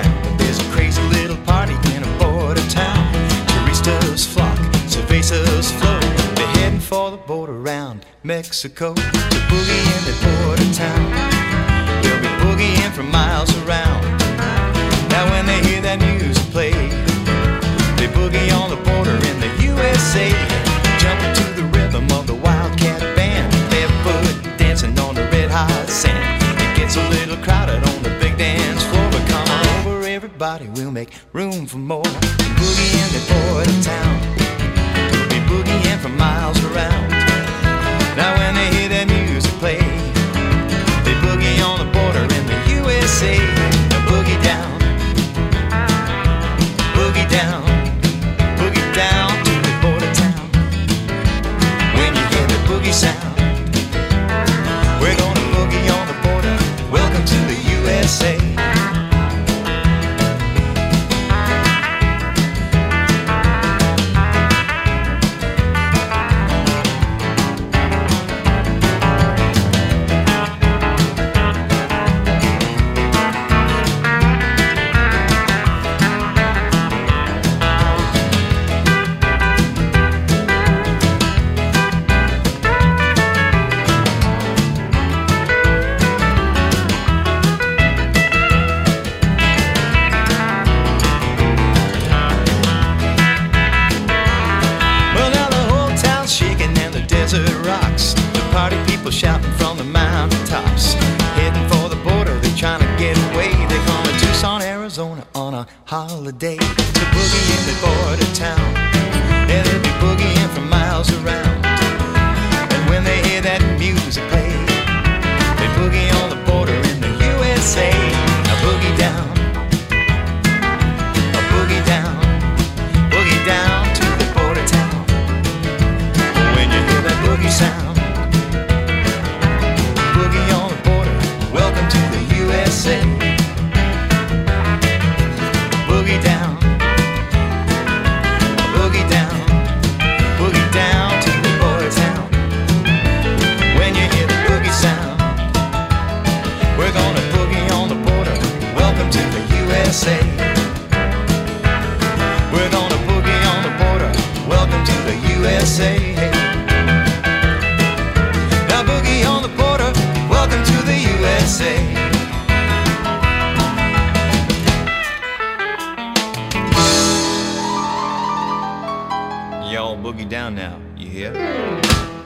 But there's a crazy little party in a border town. Turistas flock, cervezas flow. They're heading for the border around Mexico to boogie in the border town. They'll be boogieing for miles around. Now when they hear that music play, they boogie on the border in the USA, jumping to the rhythm of the Wildcat band, barefoot dancing on the red hot sand. It gets a little crowded on the big dance floor, but come on over everybody, we'll make room for more. Boogie in the border town, we'll be boogieing for miles around. Now when they hear that music play, they boogie on the border in the USA. Now boogie down, boogie down, boogie down to the border town. When you hear the boogie sound, we're gonna boogie on the border. Welcome to the USA. Rocks. The party people shouting from the mountaintops, heading for the border, they're trying to get away. They're going to Tucson, Arizona on a holiday to boogie in the border town. Yeah, they'll be boogieing for miles around. And when they hear that music play, they boogie on the border in the USA. Now boogie down, a boogie down to the border town. When you hear that boogie sound, boogie on the border, welcome to the USA. Boogie down, boogie down, boogie down to the border town. When you hear the boogie sound, we're gonna boogie on the border, welcome to the USA. We're gonna boogie on the border, welcome to the USA. Now boogie on the border, welcome to the USA. Y'all boogie down now, you hear?